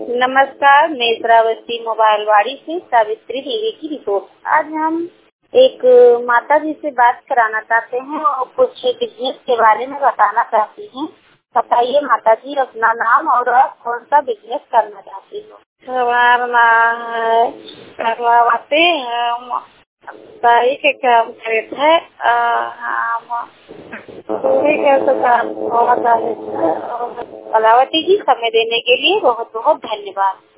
नमस्कार, मैं श्रावस्ती मोबाइल वाड़ी से सावित्री देवी की रिपोर्ट। आज हम एक माता जी से बात कराना चाहते हैं और कुछ बिजनेस के बारे में बताना चाहती हैं। बताइए माता जी, अपना नाम और आप कौन सा बिजनेस करना चाहती हो? हमारा नाम करवाते हम साड़ी के काम करते हैं। हम ठीक है, तो काम बहुत कलावती जी, समय देने के लिए बहुत बहुत धन्यवाद।